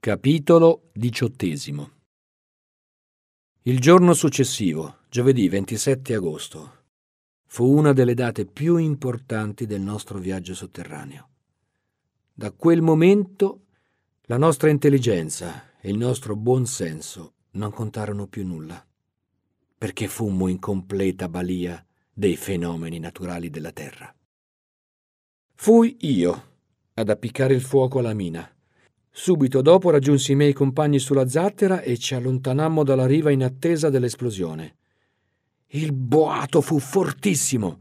Capitolo 18. Il giorno successivo, giovedì 27 agosto, fu una delle date più importanti del nostro viaggio sotterraneo. Da quel momento la nostra intelligenza e il nostro buon senso non contarono più nulla, perché fummo in completa balia dei fenomeni naturali della Terra. Fui io ad appiccare il fuoco alla mina. Subito dopo raggiunsi i miei compagni sulla zattera e ci allontanammo dalla riva in attesa dell'esplosione. Il boato fu fortissimo,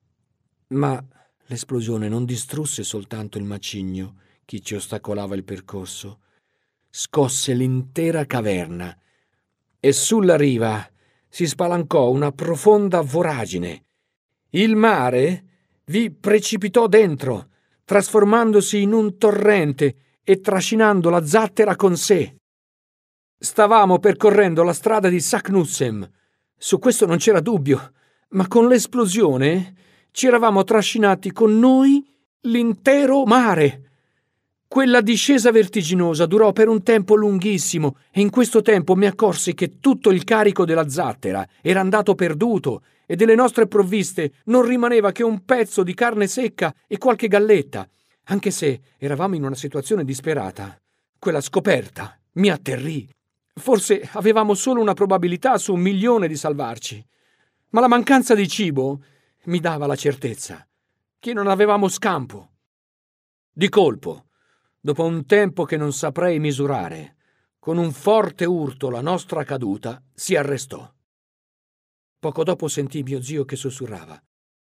ma l'esplosione non distrusse soltanto il macigno che ci ostacolava il percorso, scosse l'intera caverna e sulla riva si spalancò una profonda voragine. Il mare vi precipitò dentro, trasformandosi in un torrente e trascinando la zattera con sé. Stavamo percorrendo la strada di Saknussemm, su questo non c'era dubbio, ma con l'esplosione ci eravamo trascinati con noi l'intero mare. Quella discesa vertiginosa durò per un tempo lunghissimo e in questo tempo mi accorsi che tutto il carico della zattera era andato perduto e delle nostre provviste non rimaneva che un pezzo di carne secca e qualche galletta. Anche se eravamo in una situazione disperata, quella scoperta mi atterrì. Forse avevamo solo una probabilità su 1.000.000 di salvarci, ma la mancanza di cibo mi dava la certezza che non avevamo scampo. Di colpo, dopo un tempo che non saprei misurare, con un forte urto la nostra caduta si arrestò. Poco dopo sentii mio zio che sussurrava: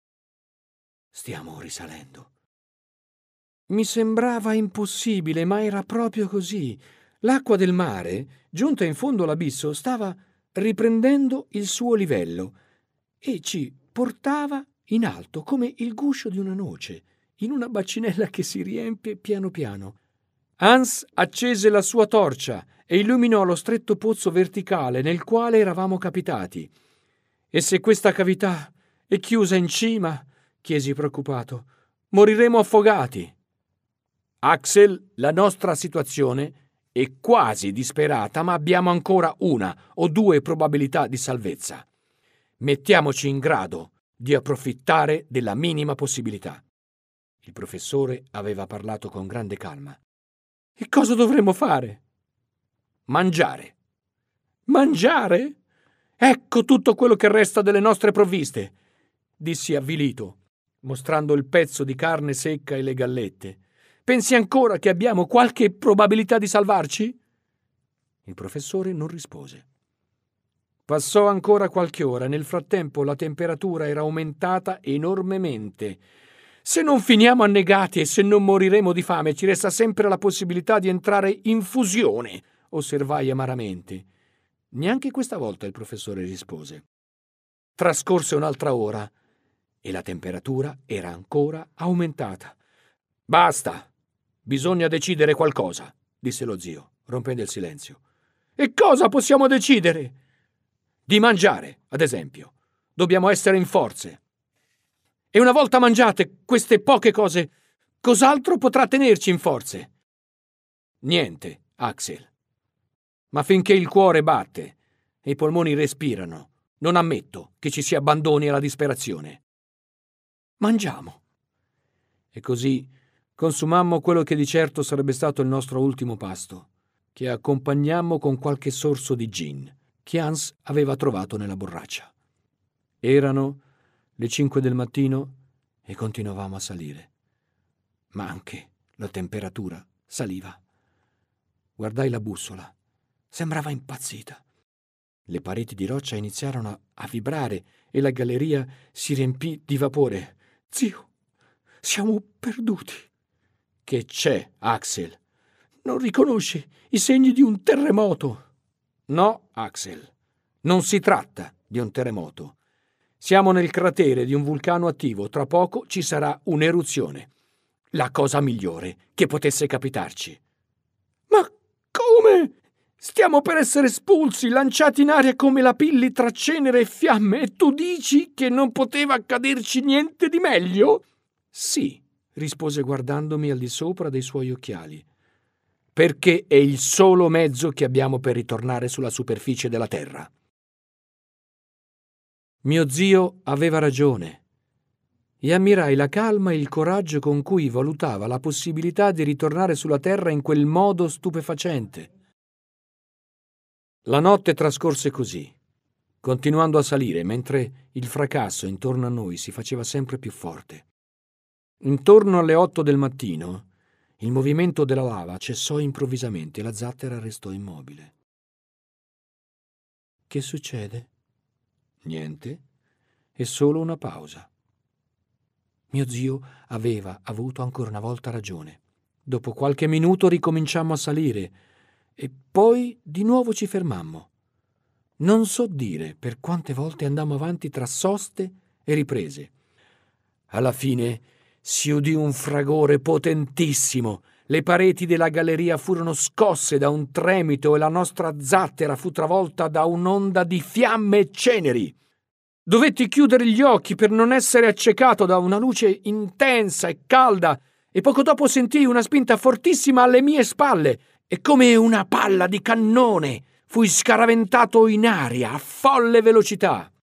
«Stiamo risalendo». Mi sembrava impossibile, ma era proprio così. L'acqua del mare, giunta in fondo all'abisso, stava riprendendo il suo livello e ci portava in alto come il guscio di una noce, in una bacinella che si riempie piano piano. Hans accese la sua torcia e illuminò lo stretto pozzo verticale nel quale eravamo capitati. «E se questa cavità è chiusa in cima?» chiesi preoccupato. «Moriremo affogati». «Axel, la nostra situazione è quasi disperata, ma abbiamo ancora una o due probabilità di salvezza. Mettiamoci in grado di approfittare della minima possibilità». Il professore aveva parlato con grande calma. «E cosa dovremmo fare?» «Mangiare». «Mangiare? Ecco tutto quello che resta delle nostre provviste», dissi avvilito, mostrando il pezzo di carne secca e le gallette. «Pensi ancora che abbiamo qualche probabilità di salvarci?» Il professore non rispose. Passò ancora qualche ora e nel frattempo la temperatura era aumentata enormemente. «Se non finiamo annegati e se non moriremo di fame, ci resta sempre la possibilità di entrare in fusione», osservai amaramente. Neanche questa volta il professore rispose. Trascorse un'altra ora e la temperatura era ancora aumentata. «Basta! Bisogna decidere qualcosa», disse lo zio, rompendo il silenzio. «E cosa possiamo decidere?» «Di mangiare, ad esempio. Dobbiamo essere in forze. E una volta mangiate queste poche cose, cos'altro potrà tenerci in forze?» «Niente, Axel. Ma finché il cuore batte e i polmoni respirano, non ammetto che ci si abbandoni alla disperazione. Mangiamo». E così consumammo quello che di certo sarebbe stato il nostro ultimo pasto, che accompagnammo con qualche sorso di gin che Hans aveva trovato nella borraccia. Erano le 5 del mattino e continuavamo a salire, ma anche la temperatura saliva. Guardai la bussola. Sembrava impazzita. Le pareti di roccia iniziarono a vibrare e la galleria si riempì di vapore. «Zio, siamo perduti». «Che c'è, Axel?» «Non riconosci i segni di un terremoto?» «No, Axel, non si tratta di un terremoto. Siamo nel cratere di un vulcano attivo. Tra poco ci sarà un'eruzione. La cosa migliore che potesse capitarci». «Ma come? Stiamo per essere espulsi, lanciati in aria come lapilli tra cenere e fiamme, e tu dici che non poteva accaderci niente di meglio?» «Sì», rispose guardandomi al di sopra dei suoi occhiali. perché è il solo mezzo che abbiamo per ritornare sulla superficie della terra. Mio zio aveva ragione e ammirai la calma e il coraggio con cui valutava la possibilità di ritornare sulla terra in quel modo stupefacente. La notte trascorse così, continuando a salire mentre il fracasso intorno a noi si faceva sempre più forte. Intorno alle 8 del mattino il movimento della lava cessò improvvisamente e la zattera restò immobile. Che succede? Niente, è solo una pausa. Mio zio aveva avuto ancora una volta ragione. Dopo qualche minuto ricominciammo a salire e poi di nuovo ci fermammo. Non so dire per quante volte andammo avanti tra soste e riprese. Alla fine si udì un fragore potentissimo. Le pareti della galleria furono scosse da un tremito e la nostra zattera fu travolta da un'onda di fiamme e ceneri. Dovetti chiudere gli occhi per non essere accecato da una luce intensa e calda e poco dopo sentii una spinta fortissima alle mie spalle e come una palla di cannone fui scaraventato in aria a folle velocità.